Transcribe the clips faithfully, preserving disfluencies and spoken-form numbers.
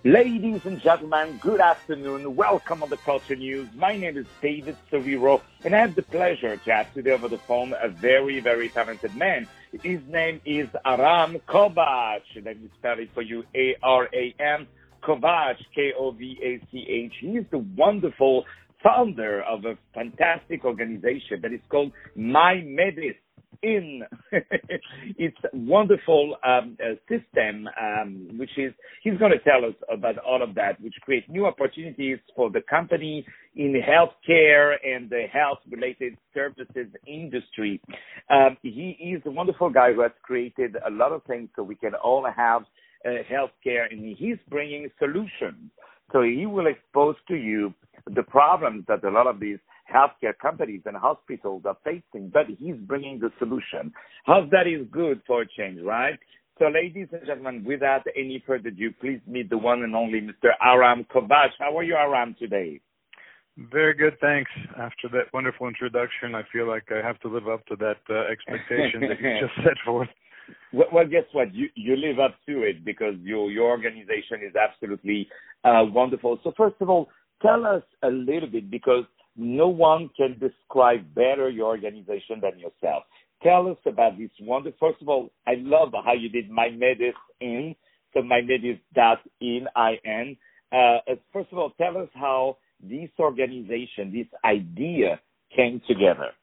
Ladies and gentlemen, good afternoon. Welcome on the Culture News. My name is David Saviro, and I have the pleasure to have today over the phone a very, very talented man. His name is Aram Kovac. Let me spell it for you, A R A M, Kovac, K O V A C H. He is the wonderful founder of a fantastic organization that is called MyMedis. In its wonderful um, uh, system, um, which is, he's going to tell us about all of that, which creates new opportunities for the company in the healthcare and the health-related services industry. Um, he is a wonderful guy who has created a lot of things so we can all have uh, healthcare, and he's bringing solutions. So he will expose to you the problems that a lot of these healthcare companies and hospitals are facing, but he's bringing the solution. How's that is good for a change, right? So, ladies and gentlemen, without any further ado, please meet the one and only Mister Aram Kovac. How are you, Aram, today? Very good, thanks. After that wonderful introduction, I feel like I have to live up to that uh, expectation that you just set forth. Well, well, guess what? You you live up to it because your your organization is absolutely uh, wonderful. So, first of all, tell us a little bit, because no one can describe better your organization than yourself. Tell us about this wonder. First of all, I love how you did MyMedis in, so MyMedis dot in, I N. Uh, first of all, tell us how this organization, this idea came together.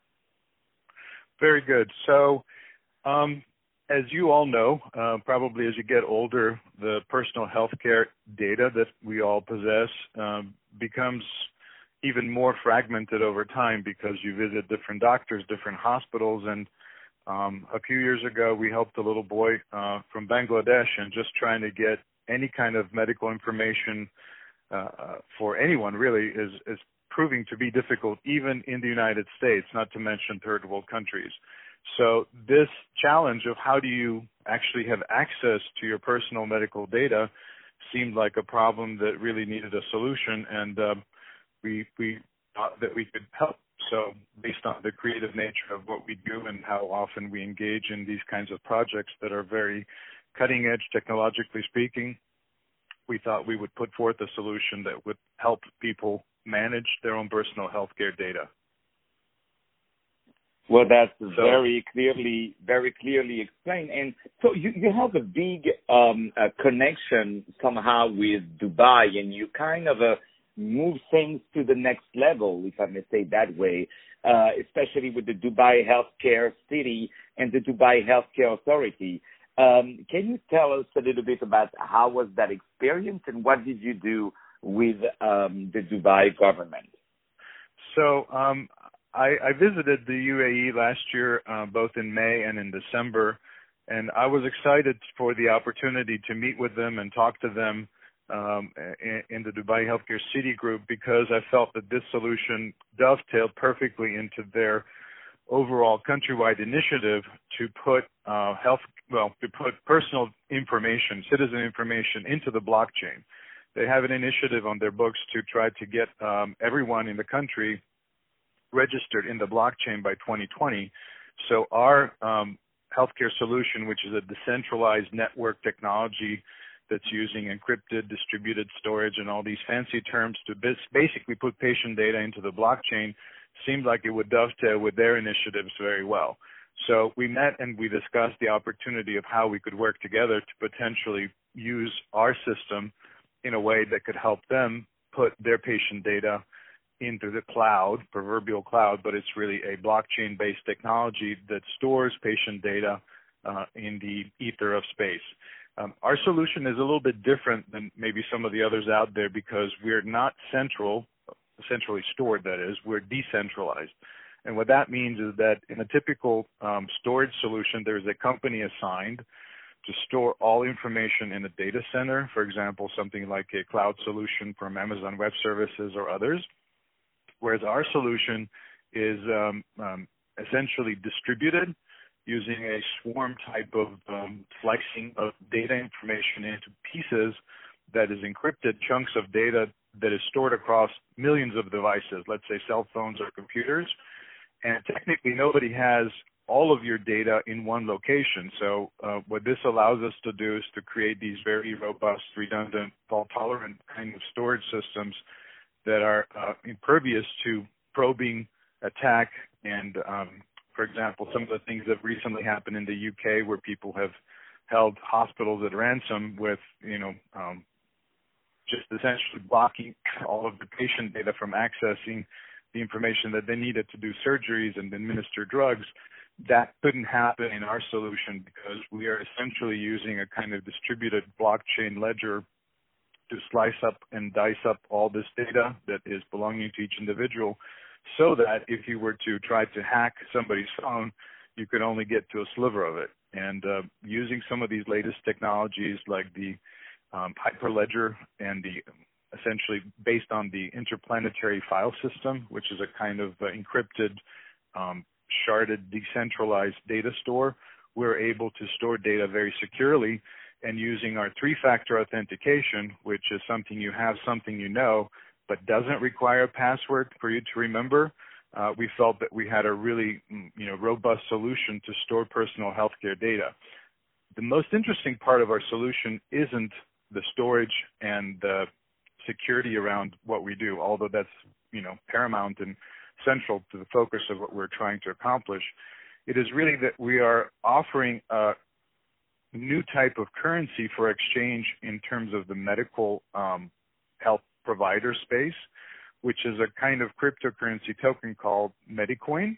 Very good. So, um, as you all know, uh, probably as you get older, the personal healthcare data that we all possess um, becomes even more fragmented over time because you visit different doctors, different hospitals. And um, a few years ago, we helped a little boy uh, from Bangladesh, and just trying to get any kind of medical information uh, for anyone really is, is proving to be difficult, even in the United States, not to mention third world countries. So this challenge of how do you actually have access to your personal medical data seemed like a problem that really needed a solution. And um, We, we thought that we could help. So based on the creative nature of what we do and how often we engage in these kinds of projects that are very cutting edge technologically speaking, we thought we would put forth a solution that would help people manage their own personal healthcare data. Well, that's so, very clearly, very clearly explained. And so you, you have a big um, a connection somehow with Dubai, and you kind of uh, move things to the next level, if I may say that way, uh, especially with the Dubai Healthcare City and the Dubai Healthcare Authority. Um, can you tell us a little bit about how was that experience and what did you do with um, the Dubai government? So um, I, I visited the U A E last year, uh, both in May and in December, and I was excited for the opportunity to meet with them and talk to them Um, in, in the Dubai Healthcare City Group, because I felt that this solution dovetailed perfectly into their overall countrywide initiative to put uh, health, well, to put personal information, citizen information into the blockchain. They have an initiative on their books to try to get um, everyone in the country registered in the blockchain by twenty twenty. So our um, healthcare solution, which is a decentralized network technology that's using encrypted distributed storage and all these fancy terms to basically put patient data into the blockchain, seemed like it would dovetail with their initiatives very well. So we met and we discussed the opportunity of how we could work together to potentially use our system in a way that could help them put their patient data into the cloud, proverbial cloud, but it's really a blockchain-based technology that stores patient data uh, in the ether of space. Um, our solution is a little bit different than maybe some of the others out there because we're not central, centrally stored, that is, we're decentralized. And what that means is that in a typical um, storage solution, there's a company assigned to store all information in a data center, for example, something like a cloud solution from Amazon Web Services or others, whereas our solution is um, um, essentially distributed using a swarm type of um, slicing of data information into pieces that is encrypted, chunks of data that is stored across millions of devices, let's say cell phones or computers. And technically, nobody has all of your data in one location. So uh, what this allows us to do is to create these very robust, redundant, fault-tolerant kind of storage systems that are uh, impervious to probing, attack, and, um, for example, some of the things that recently happened in the U K where people have held hospitals at ransom with, you know, um, just essentially blocking all of the patient data from accessing the information that they needed to do surgeries and administer drugs. That couldn't happen in our solution because we are essentially using a kind of distributed blockchain ledger to slice up and dice up all this data that is belonging to each individual, so that if you were to try to hack somebody's phone, you could only get to a sliver of it. And uh, using some of these latest technologies like the um, Hyperledger and the essentially based on the interplanetary file system, which is a kind of uh, encrypted, um, sharded, decentralized data store, we're able to store data very securely. And using our three-factor authentication, which is something you have, something you know, but doesn't require a password for you to remember, uh, we felt that we had a really, you know, robust solution to store personal healthcare data. The most interesting part of our solution isn't the storage and the security around what we do, although that's, you know, paramount and central to the focus of what we're trying to accomplish. It is really that we are offering a new type of currency for exchange in terms of the medical um, health provider space, which is a kind of cryptocurrency token called Medicoin.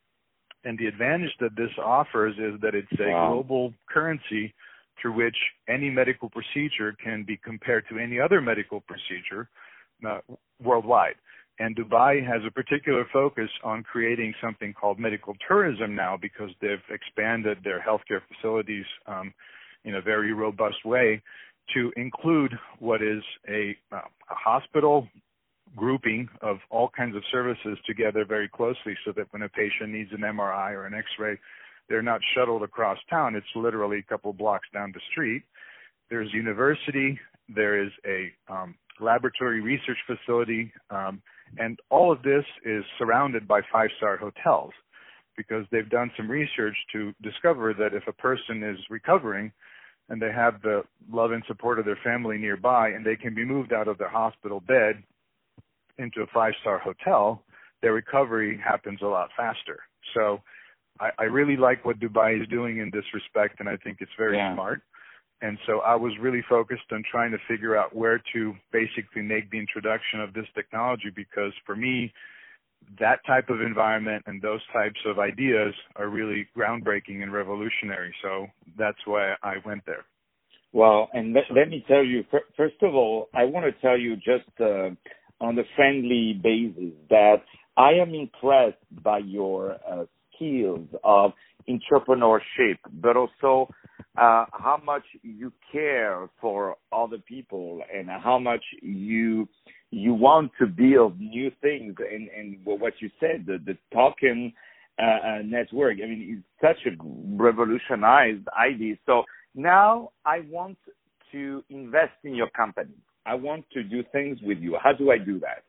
And the advantage that this offers is that it's a wow. global currency through which any medical procedure can be compared to any other medical procedure uh, worldwide. And Dubai has a particular focus on creating something called medical tourism now, because they've expanded their healthcare facilities um, in a very robust way to include what is a, uh, a hospital grouping of all kinds of services together very closely, so that when a patient needs an M R I or an X-ray, they're not shuttled across town. It's literally a couple blocks down the street. There's university. There is a um, laboratory research facility. Um, and all of this is surrounded by five-star hotels, because they've done some research to discover that if a person is recovering and they have the love and support of their family nearby, and they can be moved out of their hospital bed into a five-star hotel, their recovery happens a lot faster. So I, I really like what Dubai is doing in this respect, and I think it's very yeah. smart. And so I was really focused on trying to figure out where to basically make the introduction of this technology, because for me, that type of environment and those types of ideas are really groundbreaking and revolutionary. So that's why I went there. Well, and let, let me tell you, first of all, I want to tell you just uh, on a friendly basis that I am impressed by your uh, skills of entrepreneurship, but also uh, how much you care for other people and how much you you want to build new things. And, and what you said, the, the token uh, network, I mean, it's such a revolutionized idea. So now I want to invest in your company. I want to do things with you. How do I do that?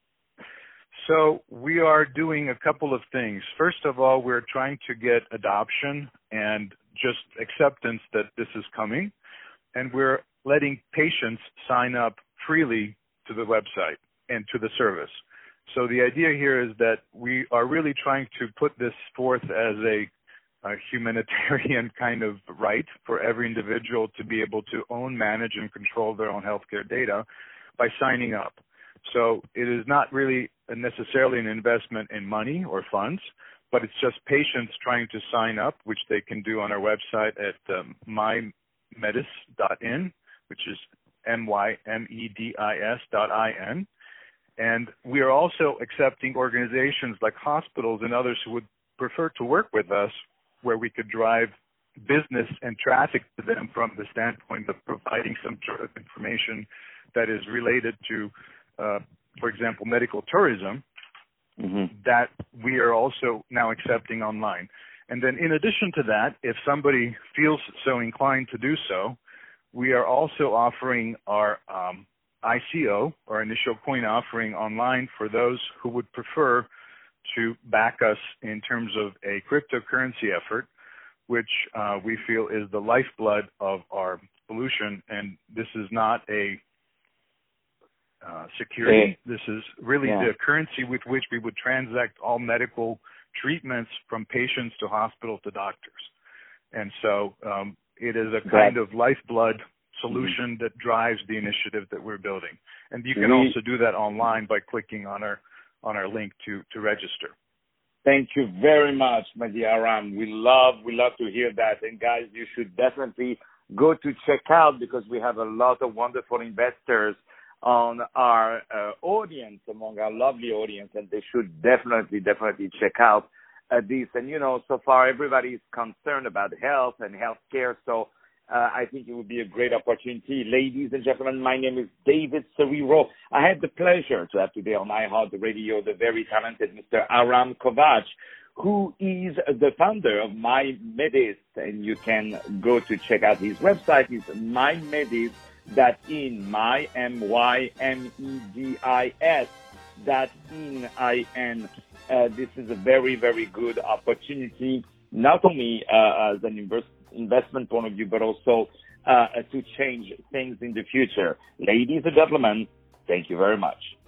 So we are doing a couple of things. First of all, we're trying to get adoption and just acceptance that this is coming. And we're letting patients sign up freely to the website and to the service. So the idea here is that we are really trying to put this forth as a, a humanitarian kind of right for every individual to be able to own, manage, and control their own healthcare data by signing up. So it is not really necessarily an investment in money or funds, but it's just patients trying to sign up, which they can do on our website at um, my medis dot in, which is M Y M E D I S dot I N. And we are also accepting organizations like hospitals and others who would prefer to work with us, where we could drive business and traffic to them from the standpoint of providing some sort of information that is related to, uh, for example, medical tourism, mm-hmm. that we are also now accepting online. And then in addition to that, if somebody feels so inclined to do so, we are also offering our um, I C O, our initial coin offering, online for those who would prefer to back us in terms of a cryptocurrency effort, which uh, we feel is the lifeblood of our solution. And this is not a uh, security. This is really yeah. the currency with which we would transact all medical treatments from patients to hospital to doctors. And so um, it is a kind of lifeblood solution mm-hmm. that drives the initiative that we're building. And you can we, also do that online by clicking on our on our link to, to register. Thank you very much, my dear Aram. We love we love to hear that. And guys, you should definitely go to check out, because we have a lot of wonderful investors on our uh, audience, among our lovely audience, and they should definitely, definitely check out uh, this. And, you know, so far everybody is concerned about health and healthcare, so uh, I think it would be a great opportunity. Ladies and gentlemen, my name is David Serero. I had the pleasure to have today on iHeartRadio the very talented Mister Aram Kovacs, who is the founder of MyMedis, and you can go to check out his website. It's MyMedis. That in my M Y M E D I S that in I N. Uh, this is a very, very good opportunity, not only uh, as an invest- investment point of view, but also uh, to change things in the future. Ladies and gentlemen, thank you very much.